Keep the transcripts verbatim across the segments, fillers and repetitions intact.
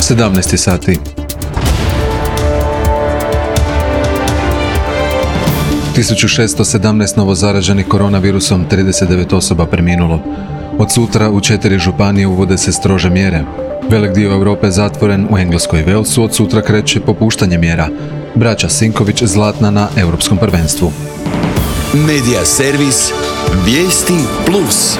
sedamnaest sati. tisuću šesto sedamnaest novozaraženih koronavirusom, trideset devet osoba preminulo. Od sutra u četiri županije uvode se strože mjere. Velik dio Europe zatvoren, u Engleskoj i Walesu od sutra kreće popuštanje mjera. Braća Sinković zlatna na Europskom prvenstvu. Medija servis Vijesti Plus.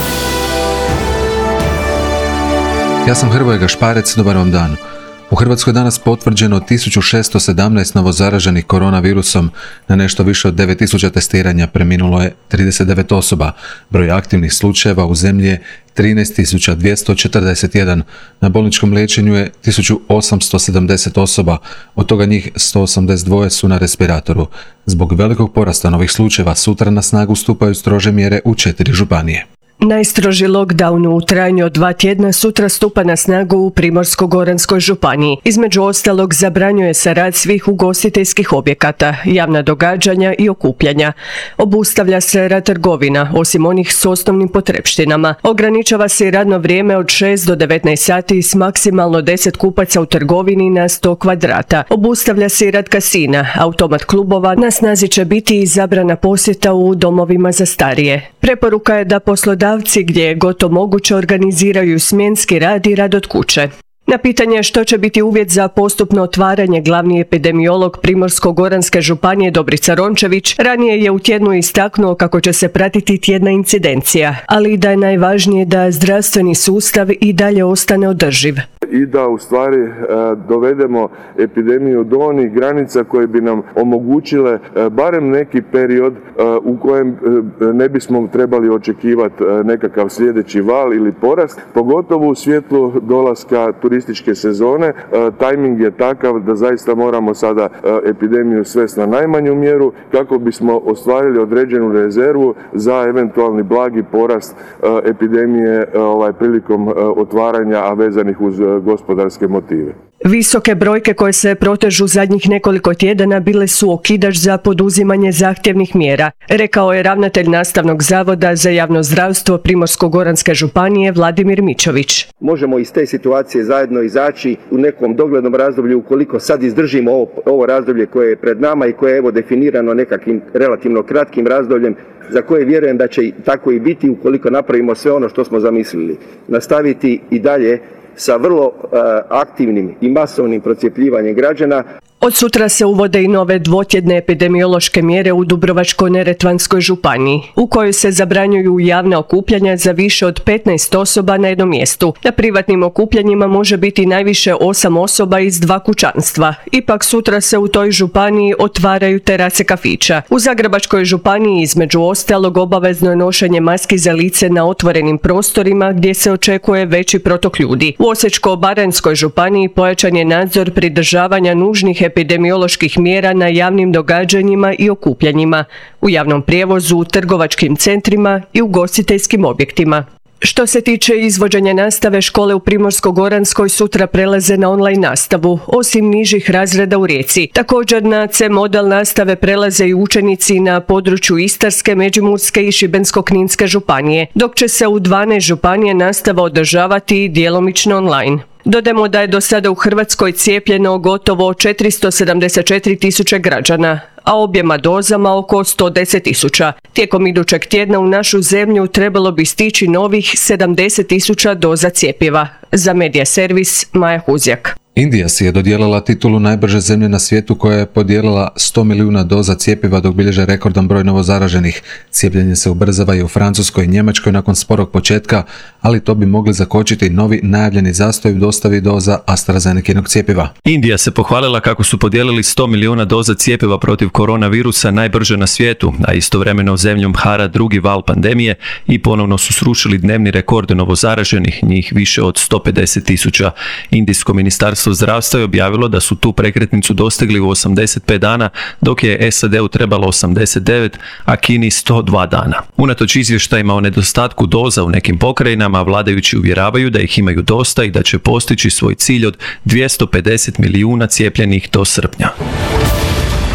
Ja sam Hrvoje Gašparec, dobar vam dan. U Hrvatskoj je danas potvrđeno tisuću šesto sedamnaest novozaraženih koronavirusom, na nešto više od devet tisuća testiranja preminulo je trideset devet osoba. Broj aktivnih slučajeva u zemlji je trinaest tisuća dvjesto četrdeset jedan. Na bolničkom liječenju je tisuću osamsto sedamdeset osoba, od toga njih sto osamdeset dva su na respiratoru. Zbog velikog porasta novih slučajeva sutra na snagu stupaju strože mjere u četiri županije. Najstroži lockdown u trajanju od dva tjedna sutra stupa na snagu u Primorsko-goranskoj županiji. Između ostalog zabranjuje se rad svih ugostiteljskih objekata, javna događanja i okupljanja. Obustavlja se rad trgovina, osim onih s osnovnim potrepštinama. Ograničava se i radno vrijeme od šest do devetnaest sati s maksimalno deset kupaca u trgovini na sto kvadrata. Obustavlja se i rad kasina, automat klubova, na snazi će biti i zabrana posjeta u domovima za starije. Preporuka je da poslodavci gdje je gotovo moguće organiziraju smjenski rad i rad od kuće. Na pitanje što će biti uvjet za postupno otvaranje, glavni epidemiolog Primorsko-goranske županije Dobrica Rončević ranije je u tjednu istaknuo kako će se pratiti tjedna incidencija, ali i da je najvažnije da zdravstveni sustav i dalje ostane održiv. I da u stvari e, dovedemo epidemiju do onih granica koje bi nam omogućile e, barem neki period e, u kojem e, ne bismo trebali očekivati e, nekakav sljedeći val ili porast, pogotovo u svjetlu dolaska turističke sezone. E, tajming je takav da zaista moramo sada e, epidemiju svesti na najmanju mjeru kako bismo ostvarili određenu rezervu za eventualni blagi porast e, epidemije e, ovaj, prilikom e, otvaranja, a vezanih uz e, gospodarske motive. Visoke brojke koje se protežu zadnjih nekoliko tjedana bile su okidač za poduzimanje zahtjevnih mjera, rekao je ravnatelj Nastavnog zavoda za javno zdravstvo Primorsko-goranske županije Vladimir Mičović. Možemo iz te situacije zajedno izaći u nekom doglednom razdoblju ukoliko sad izdržimo ovo, ovo razdoblje koje je pred nama i koje je evo definirano nekakvim relativno kratkim razdobljem za koje vjerujem da će tako i biti ukoliko napravimo sve ono što smo zamislili. Nastaviti i dalje sa vrlo uh, aktivnim i masovnim procijepljivanjem građana. Od sutra se uvode i nove dvotjedne epidemiološke mjere u Dubrovačko-neretvanskoj županiji, u kojoj se zabranjuju javna okupljanja za više od petnaest osoba na jednom mjestu. Na privatnim okupljanjima može biti najviše osam osoba iz dva kućanstva. Ipak sutra se u toj županiji otvaraju terase kafića. U Zagrebačkoj županiji između ostalog obavezno je nošenje maski za lice na otvorenim prostorima gdje se očekuje veći protok ljudi. U Osječko-baranjskoj županiji pojačan je nadzor pridržavanja nužnih epidemioloških mjera na javnim događanjima i okupljanjima, u javnom prijevozu, u trgovačkim centrima i ugostiteljskim objektima. Što se tiče izvođenja nastave, škole u Primorsko-goranskoj sutra prelaze na online nastavu, osim nižih razreda u Rijeci. Također na C model nastave prelaze i učenici na području Istarske, Međimurske i Šibensko-kninske županije, dok će se u dvanaest županije nastava održavati djelomično online. Dodajmo da je do sada u Hrvatskoj cijepljeno gotovo četiristo sedamdeset četiri tisuće građana, a objema dozama oko sto deset tisuća. Tijekom idućeg tjedna u našu zemlju trebalo bi stići novih sedamdeset tisuća doza cjepiva. Za Medija servis Maja Huzjak. Indija si je dodijelila titulu najbrže zemlje na svijetu koja je podijelila sto milijuna doza cjepiva dok bilježe rekordan broj novozaraženih. Cijepljenje se ubrzava i u Francuskoj i Njemačkoj nakon sporog početka, ali to bi mogli zakočiti novi najavljeni zastoj u dostavi doza AstraZenekinog cjepiva. Indija se pohvalila kako su podijelili sto milijuna doza cjepiva protiv koronavirusa najbrže na svijetu, a istovremeno zemljom hara drugi val pandemije i ponovno su srušili dnevni rekord novozaraženih, njih više od sto pedeset tisuća. Indijsko ministarstvo zdravstva je objavilo da su tu prekretnicu dostigli u osamdeset pet dana, dok je S A D-u trebalo osamdeset devet, a Kini sto dva dana. Unatoč izvještajima o nedostatku doza u nekim pokrajinama, vladajući uvjeravaju da ih imaju dosta i da će postići svoj cilj od dvjesto pedeset milijuna cijepljenih do srpnja.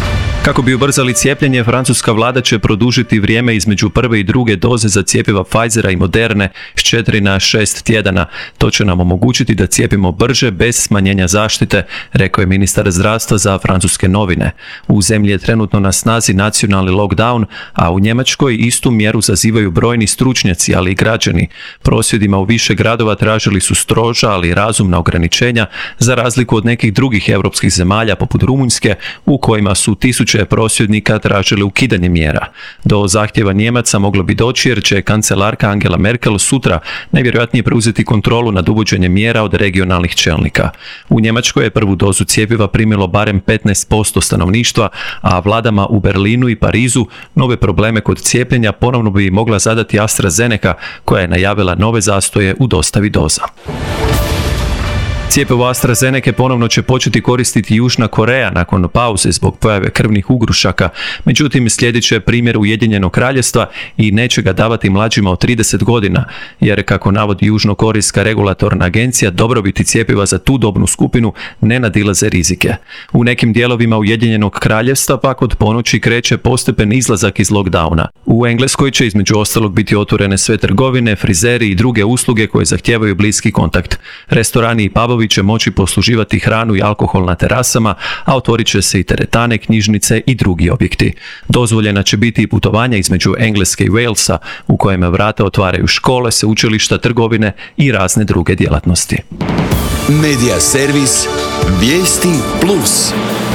Kako bi ubrzali cijepljenje, francuska vlada će produžiti vrijeme između prve i druge doze za cjepiva Pfizera i Moderne s četiri na šest tjedana. To će nam omogućiti da cijepimo brže bez smanjenja zaštite, rekao je ministar zdravstva za francuske novine. U zemlji je trenutno na snazi nacionalni lockdown, a u Njemačkoj istu mjeru zazivaju brojni stručnjaci, ali i građani. Prosvjedima u više gradova tražili su stroža, ali razumna ograničenja, za razliku od nekih drugih europskih zemalja poput Rumunjske, u kojima su tisuće prosvjednika tražili ukidanje mjera. Do zahtjeva Njemaca moglo bi doći jer će kancelarka Angela Merkel sutra najvjerojatnije preuzeti kontrolu nad uvođenjem mjera od regionalnih čelnika. U Njemačkoj je prvu dozu cjepiva primilo barem petnaest posto stanovništva, a vladama u Berlinu i Parizu nove probleme kod cijepljenja ponovno bi mogla zadati AstraZeneca, koja je najavila nove zastoje u dostavi doza. Cjepivo AstraZeneca ponovno će početi koristiti Južna Koreja nakon pauze zbog pojave krvnih ugrušaka, međutim slijedit će primjer Ujedinjenog Kraljevstva i neće ga davati mlađima od trideset godina, jer kako navodi Južnokorejska regulatorna agencija, dobrobiti cjepiva za tu dobnu skupinu ne nadilaze rizike. U nekim dijelovima Ujedinjenog Kraljevstva pak od ponoći kreće postepen izlazak iz lockdowna. U Engleskoj će između ostalog biti otvorene sve trgovine, frizeri i druge usluge koje zahtijevaju bliski kontakt. Restorani i pubovi će moći posluživati hranu i alkohol na terasama, a otvorit će se i teretane, knjižnice i drugi objekti. Dozvoljena će biti i putovanja između Engleske i Walesa, u kojima vrata otvaraju škole, sveučilišta, trgovine i razne druge djelatnosti. Medija servis Vijesti plus.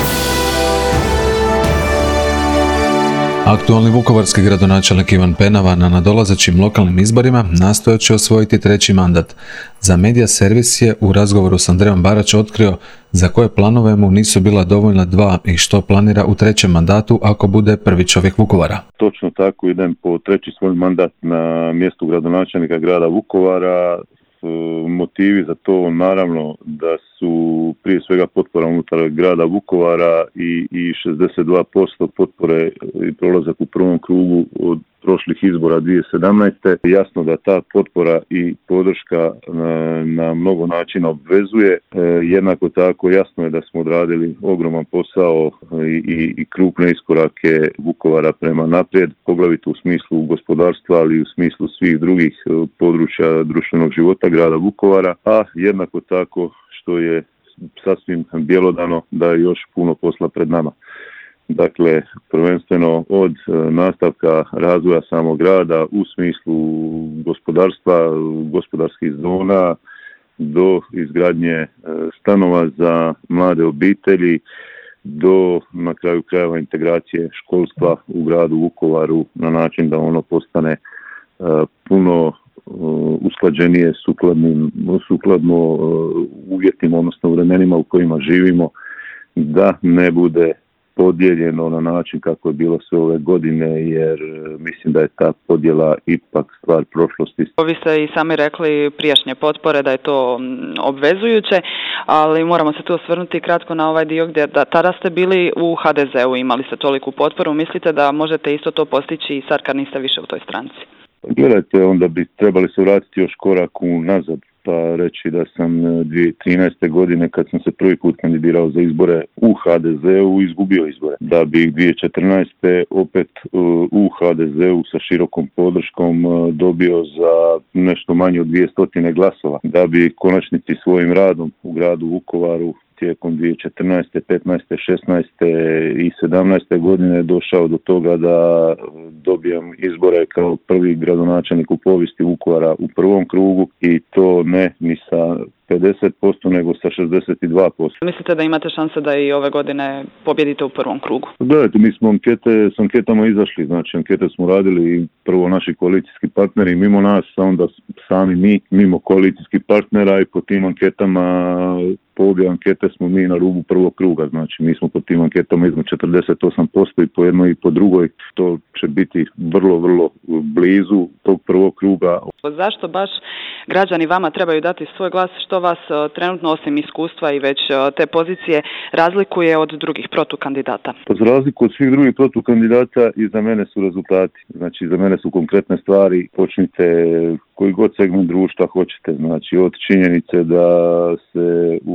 Aktualni vukovarski gradonačelnik Ivan Penava na nadolazećim lokalnim izborima nastojat će osvojiti treći mandat. Za Medija servis je u razgovoru s Andrejom Barać otkrio za koje planove mu nisu bila dovoljna dva i što planira u trećem mandatu ako bude prvi čovjek Vukovara. Točno tako, idem po treći svoj mandat na mjestu gradonačelnika grada Vukovara. Motivi za to naravno da su prije svega potpora unutar grada Vukovara i, i šezdeset dva posto potpore i prolazak u prvom krugu od prošlih izbora dvije tisuće sedamnaeste. Jasno da ta potpora i podrška na, na mnogo načina obvezuje. E, jednako tako jasno je da smo odradili ogroman posao i, i, i krupne iskorake Vukovara prema naprijed, poglavito u smislu gospodarstva, ali i u smislu svih drugih područja društvenog života grada Vukovara, a jednako tako što je sasvim bjelodano da je još puno posla pred nama. Dakle, prvenstveno od nastavka razvoja samog grada u smislu gospodarstva, gospodarskih zona, do izgradnje stanova za mlade obitelji, do na kraju krajeva integracije školstva u gradu Vukovaru na način da ono postane puno usklađenije sukladnim, sukladno uvjetima, odnosno vremenima u kojima živimo, da ne bude podijeljeno na način kako je bilo sve ove godine, jer mislim da je ta podjela ipak stvar prošlosti. Vi ste i sami rekli prijašnje potpore da je to obvezujuće, ali moramo se tu osvrnuti kratko na ovaj dio gdje da tada ste bili u ha de zeu, imali ste toliku potporu, mislite da možete isto to postići i sad kad niste više u toj stranci? Gledajte, onda bi trebali se vratiti još korak unazad, pa reći da sam dvije tisuće trinaeste. godine kad sam se prvi put kandidirao za izbore u ha de zeu izgubio izbore. Da bi dvije tisuće četrnaeste. opet u ha de zeu sa širokom podrškom dobio za nešto manje od dvjesto glasova. Da bi konačnici svojim radom u gradu Vukovaru tijekom dvije tisuće četrnaeste. petnaeste. šesnaeste. i sedamnaeste. godine došao do toga da dobijem izbore kao prvi gradonačelnik u povijesti Vukovara u prvom krugu i to ne ni sa pedeset posto nego sa šezdeset dva posto. Mislite da imate šanse da i ove godine pobjedite u prvom krugu? Gledajte, mi smo ankete, s anketama izašli, znači ankete smo radili prvo naši koalicijski partneri mimo nas, a onda sami mi mimo koalicijskih partnera i po tim anketama, po obje ankete smo mi na rubu prvog kruga, znači mi smo po tim anketama između četrdeset osam posto i po jednoj i po drugoj, to će biti vrlo, vrlo blizu tog prvog kruga. Zašto baš građani vama trebaju dati svoj glas, što vas trenutno osim iskustva i već te pozicije razlikuje od drugih protukandidata? Pa za razliku od svih drugih protukandidata i za mene su rezultati, znači za mene su konkretne stvari, počnite koji god segment društva hoćete, znači od činjenice da se u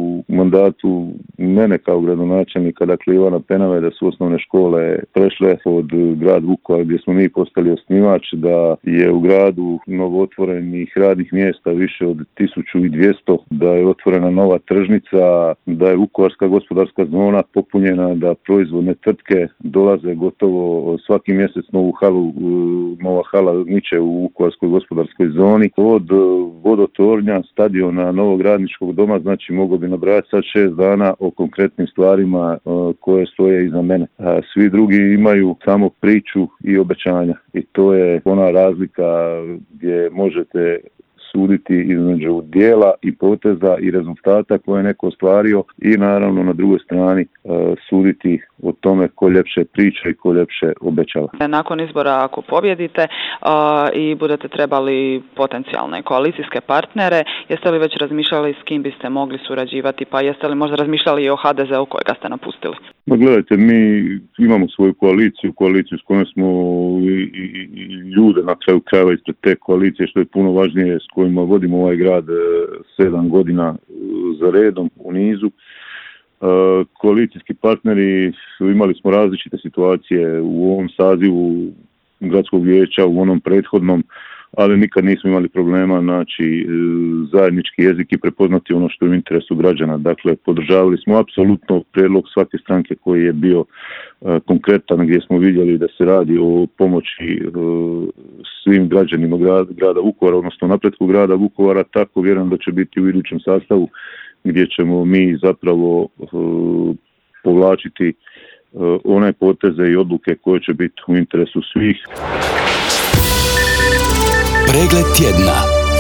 u mandatu mene kao gradonačelnika, dakle Ivana Penave, da su osnovne škole prešle od grad Vukovar gdje smo mi postali osnivač, da je u gradu novootvorenih radnih mjesta više od tisuću dvjesto, da je otvorena nova tržnica, da je Vukovarska gospodarska zona popunjena, da proizvodne tvrtke dolaze gotovo svaki mjesec novu halu, nova hala niče u Vukovarskoj gospodarskoj zoni. Od vodotornja, stadiona, novog radničkog doma, znači mogu bi nabrajati sad šest dana o konkretnim stvarima koje stoje iza mene. Svi drugi imaju samo priču i obećanja i to je ona razlika gdje možete suditi između dijela i poteza i rezultata koje je neko ostvario i naravno na drugoj strani uh, suditi o tome ko ljepše priča i ko ljepše obećava. Nakon izbora ako pobjedite uh, i budete trebali potencijalne koalicijske partnere, jeste li već razmišljali s kim biste mogli surađivati, pa jeste li možda razmišljali i o ha de ze u kojega ste napustili? Ma gledajte, mi imamo svoju koaliciju, koaliciju s kojom smo i, i, i ljude na kraju krajeva ispred te koalicije, što je puno važnije, s kojima vodimo ovaj grad sedam godina za redom u nizu. Koalicijski partneri, imali smo različite situacije u ovom sazivu gradskog vijeća, u onom prethodnom, ali nikad nismo imali problema naći zajednički jezik i prepoznati ono što je u interesu građana. Dakle, podržavali smo apsolutno prijedlog svake stranke koji je bio konkretan, gdje smo vidjeli da se radi o pomoći svim građanima grada, grada Vukovara, odnosno napretku grada Vukovara, tako vjerujem da će biti u idućem sastavu gdje ćemo mi zapravo povlačiti one poteze i odluke koje će biti u interesu svih. Pregled tjedna.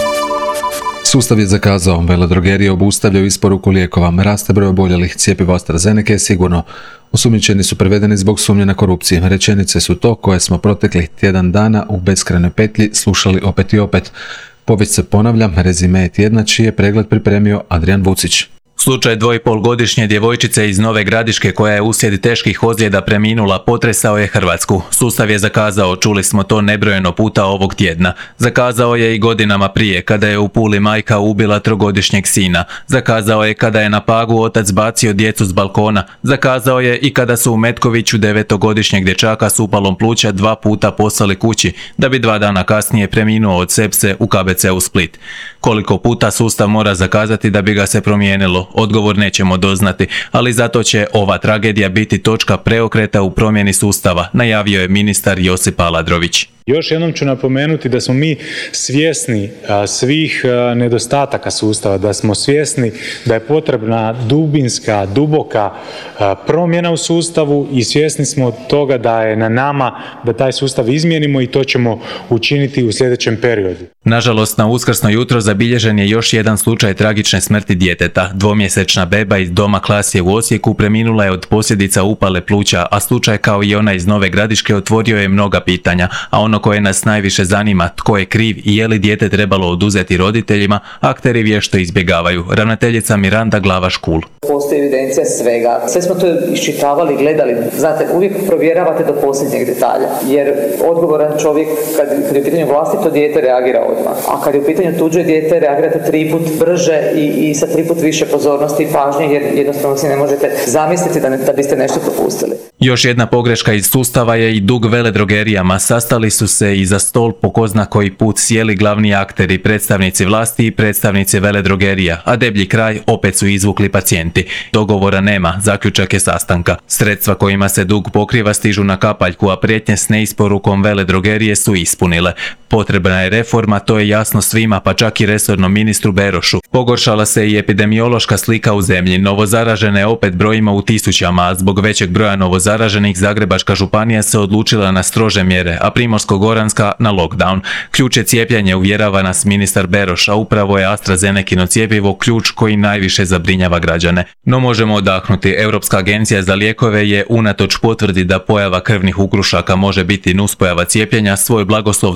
Sustav je zakazao, veledrogerije obustavljaju isporuku lijekova, raste broj oboljelih, cjepivo AstraZeneca je sigurno. Osumnjičeni su prevedeni zbog sumnje na korupciju. Rečenice su to koje smo proteklih tjedan dana u beskrajnoj petlji slušali opet i opet. Povijest se ponavlja, rezime je tjedna čiji je pregled pripremio Adrian Vucić. Slučaj dvojpolgodišnje djevojčice iz Nove Gradiške koja je uslijed teških ozljeda preminula potresao je Hrvatsku. Sustav je zakazao, čuli smo to nebrojeno puta ovog tjedna. Zakazao je i godinama prije kada je u Puli majka ubila trogodišnjeg sina. Zakazao je kada je na Pagu otac bacio djecu s balkona. Zakazao je i kada su u Metkoviću devetogodišnjeg dječaka s upalom pluća dva puta poslali kući, da bi dva dana kasnije preminuo od sepse u ka be ce u Split. Koliko puta sustav mora zakazati da bi ga se promijenilo? Odgovor nećemo doznati, ali zato će ova tragedija biti točka preokreta u promjeni sustava, najavio je ministar Josip Aladrović. Još jednom ću napomenuti da smo mi svjesni a, svih a, nedostataka sustava, da smo svjesni da je potrebna dubinska, duboka a, promjena u sustavu i svjesni smo toga da je na nama da taj sustav izmijenimo i to ćemo učiniti u sljedećem periodu. Nažalost, na uskrsno jutro zabilježen je još jedan slučaj tragične smrti djeteta. Dvomjesečna beba iz doma Klasje u Osijeku preminula je od posljedica upale pluća, a slučaj kao i ona iz Nove Gradiške otvorio je mnoga pitanja, a ono koje nas najviše zanima, tko je kriv i je li dijete trebalo oduzeti roditeljima, akteri vješto izbjegavaju. Ravnateljica Miranda Glavaš-Kul. Postoji evidencija svega. Sve smo to iščitavali, gledali. Znate, uvijek provjeravate do posljednjeg detalja. Jer odgovoran čovjek, kad, kad je u pitanju vlastito dijete, reagira odmah. A kad je u pitanju tuđe dijete, reagirate tri put brže i, i sa tri put više pozornosti i pažnje, jer jednostavno si ne možete zamisliti da, ne, da biste nešto propustili. Još jedna pogreška iz sustava je i dug veledrogerijama. Sastali su se i za stol po ko zna koji put sjeli glavni akteri, predstavnici vlasti i predstavnici veledrogerija, a deblji kraj opet su izvukli pacijenti. Dogovora nema, zaključak je sastanka. Sredstva kojima se dug pokriva stižu na kapaljku, a prijetnje s neisporukom veledrogerije su ispunile. Potrebna je reforma, to je jasno svima, pa čak i resornom ministru Berošu. Pogoršala se i epidemiološka slika u zemlji. Novozaražene opet brojimo u tisućama, a zbog većeg broja novozaraženih Zagrebačka županija se odlučila na strože mjere, a Primorsko-goranska na lockdown. Ključ je cijepljenje, uvjerava nas ministar Beroš, a upravo je AstraZenecino cjepivo ključ koji najviše zabrinjava građane. No možemo odahnuti. Europska agencija za lijekove je unatoč potvrdi da pojava krvnih ugrušaka može biti nuspojava cijepljenja, svoj blagoslov tom cijepljenju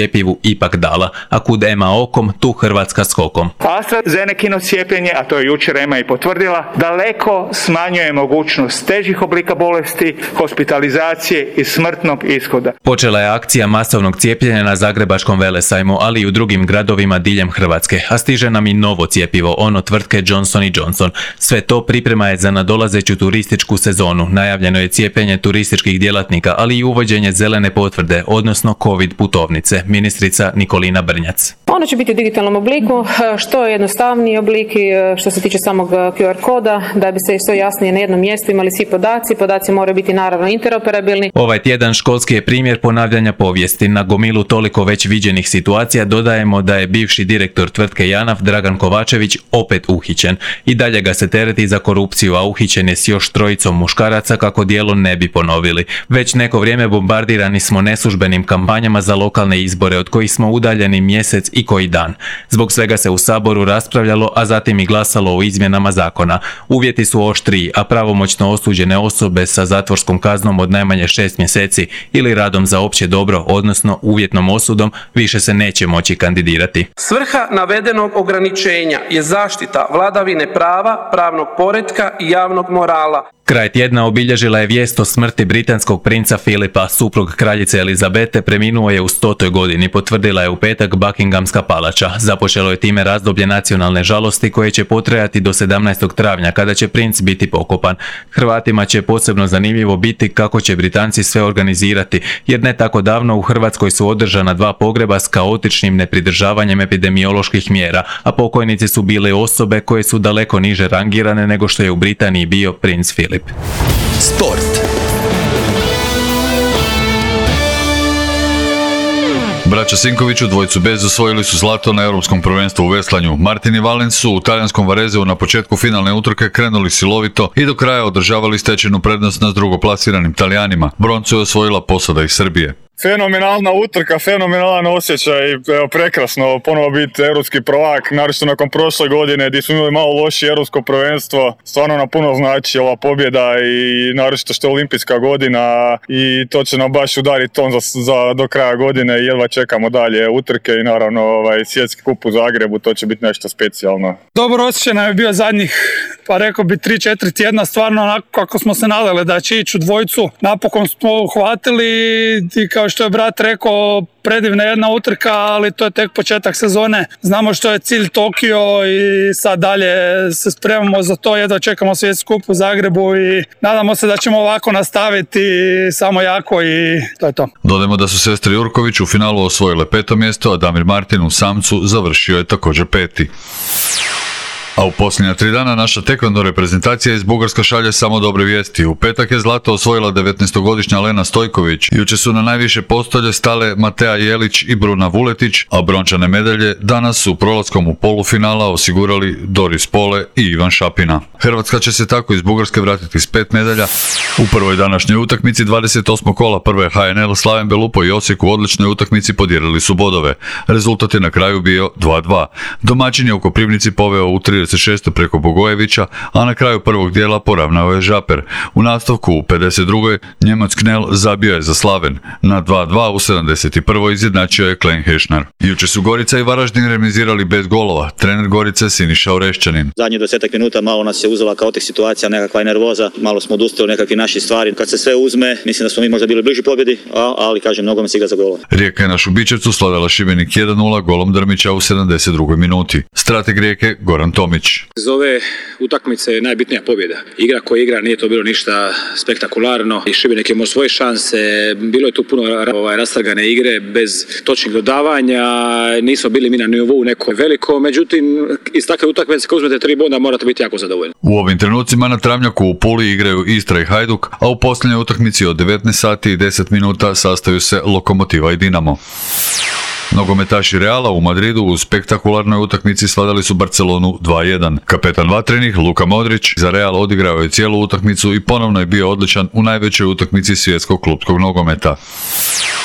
cjepivu ipak dala, a kud Ema okom, tu Hrvatska skokom. AstraZenekino cijepljenje, a to je jučer Ema i potvrdila, daleko smanjuje mogućnost težih oblika bolesti, hospitalizacije i smrtnog ishoda. Počela je akcija masovnog cijepljenja na Zagrebačkom velesajmu, ali i u drugim gradovima diljem Hrvatske, a stiže nam i novo cjepivo, ono tvrtke Johnson and Johnson. Sve to priprema je za nadolazeću turističku sezonu. Najavljeno je cijepljenje turističkih djelatnika, ali i uvođenje zelene potvrde, odnosno COVID putovnice. Ministrica Nikolina Brnjac. Ono će biti u digitalnom obliku, što je jednostavniji oblik što se tiče samog Q R koda, da bi se što jasnije na jednom mjestu imali svi podaci. Podaci moraju biti naravno interoperabilni. Ovaj tjedan školski je primjer ponavljanja povijesti. Na gomilu toliko već viđenih situacija dodajemo da je bivši direktor tvrtke JANAF Dragan Kovačević opet uhićen. I dalje ga se tereti za korupciju, a uhićen je s još trojicom muškaraca kako djelo ne bi ponovili. Već neko vrijeme bombardirani smo neslužbenim kampanjama za lokalne izbore, od kojih smo udaljeni mjesec i koji dan. Zbog svega se u Saboru raspravljalo, a zatim i glasalo o izmjenama zakona. Uvjeti su oštriji, a pravomoćno osuđene osobe sa zatvorskom kaznom od najmanje šest mjeseci ili radom za opće dobro, odnosno uvjetnom osudom, više se neće moći kandidirati. Svrha navedenog ograničenja je zaštita vladavine prava, pravnog poretka i javnog morala. Kraj tjedna obilježila je vijest o smrti britanskog princa Filipa. Suprug kraljice Elizabete preminuo je u stotoj godini, potvrdila je u petak Buckinghamska palača. Započelo je time razdoblje nacionalne žalosti koje će potrajati do sedamnaestog travnja kada će princ biti pokopan. Hrvatima će posebno zanimljivo biti kako će Britanci sve organizirati, jer ne tako davno u Hrvatskoj su održana dva pogreba s kaotičnim nepridržavanjem epidemioloških mjera, a pokojnici su bile osobe koje su daleko niže rangirane nego što je u Britaniji bio princ Filip. Sport. Braća Sinković u dvojcu bez osvojili su zlato na europskom prvenstvu u veslanju. Martin i Valen su u talijanskom Varezeu na početku finalne utrke krenuli silovito i do kraja održavali stečenu prednost nad drugoplasiranim Talijanima. Broncu je osvojila posada iz Srbije. Fenomenalna utrka, fenomenalan osjećaj, evo, prekrasno ponovo biti europski prvak, naročito nakon prošle godine gdje smo imali malo lošije europsko prvenstvo, stvarno nam puno znači ova pobjeda i naročito što je olimpijska godina i to će nam baš udariti ton za, za do kraja godine i jedva čekamo dalje utrke i naravno ovaj, svjetski kup u Zagrebu, to će biti nešto specijalno. Dobar osjećaj nam je bio zadnjih, pa rekao bi tri četiri tjedna, stvarno onako kako smo se nadali da će ići u dvojicu, napokon smo uhvatili i kao što je brat rekao, predivna jedna utrka, ali to je tek početak sezone. Znamo što je cilj Tokio i sad dalje se spremamo za to, jedva čekamo svjetski kup u Zagrebu i nadamo se da ćemo ovako nastaviti samo jako i to je to. Dodajmo da su sestre Jurković u finalu osvojile peto mjesto, a Damir Martin u samcu završio je također peti. A u posljednja tri dana naša tekvando reprezentacija iz Bugarska šalje samo dobre vijesti. U petak je zlato osvojila devetnaestogodišnja Lena Stojković. Juče su na najviše postolje stale Matea Jelić i Bruna Vuletić, a brončane medalje danas su prolaskom u polufinala osigurali Doris Pole i Ivan Šapina. Hrvatska će se tako iz Bugarske vratiti s pet medalja. U prvoj današnjoj utakmici dvadeset osmog kola prve H N L Slaven Belupo i Osijek u odličnoj utakmici podijelili su bodove. Rezultat je na kraju bio dva dva. Domaćin je u Koprivnici poveo u trideset šestoj preko Bogojevića, a na kraju prvog dijela poravnao je Žaper. U nastavku u pedeset drugoj Njemac Knel zabio je za Slaven. Na dva dva u sedamdeset prvoj izjednačio je Klein Hešnar. Juče su Gorica i Varaždin remizirali bez golova. Trener Gorice Siniša Orešćanin. Zadnjih desetak minuta malo nas je uzela kaotik situacija, nekakva nervoza, malo smo odustali nekakvi naši stvari. Kad se sve uzme, mislim da smo mi možda bili bliži pobjedi, ali kažem, mnogo mi se igra za golova. Rijeka je na Šubićevcu slavila Šibenik jedan nula golom Drmića u sedamdeset drugoj minuti. Strateg Rijeke Goran Tomić. Za ove utakmice je najbitnija pobjeda. Igra koja igra, nije to bilo ništa spektakularno i Šibenik je imao svoje šanse, bilo je tu puno ovaj, rastrgane igre bez točnih dodavanja, nismo bili mi na nivou neko veliko, međutim iz takve utakmice kad uzmete tri boda morate biti jako zadovoljni. U ovim trenucima na travnjaku u Puli igraju Istra i Hajduk, a u posljednjoj utakmici od devetnaest sati i deset minuta sastaju se Lokomotiva i Dinamo. Nogometaši Reala u Madridu u spektakularnoj utakmici svladali su Barcelonu dva jedan. Kapetan vatrenih Luka Modrić za Real odigrao je cijelu utakmicu i ponovno je bio odličan u najvećoj utakmici svjetskog klupskog nogometa.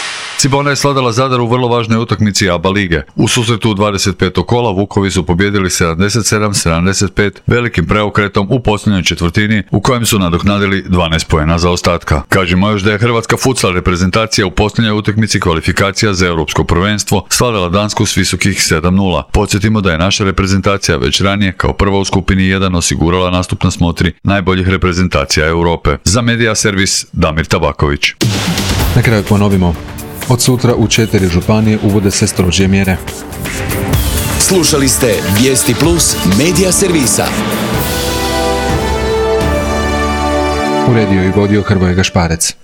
Cibona je sladala Zadar u vrlo važnoj utakmici A B A lige. U susretu u dvadeset petog kola Vukovi su pobjedili sedamdeset sedam sedamdeset pet velikim preokretom u posljednjoj četvrtini u kojem su nadoknadili dvanaest poena zaostatka. Kažemo još da je hrvatska futsal reprezentacija u posljednjoj utakmici kvalifikacija za europsko prvenstvo slavila Dansku s visokih sedam nula. Podsjetimo da je naša reprezentacija već ranije kao prva u skupini jedan osigurala nastup na smotri najboljih reprezentacija Europe. Za Medija Servis Damir Tabaković. Na kraju ponovimo. Od sutra u četiri županije uvode se strožije mjere. Slušali ste Vijesti Plus Medija Servisa. Uredio i vodio Hrvoje Gašparec.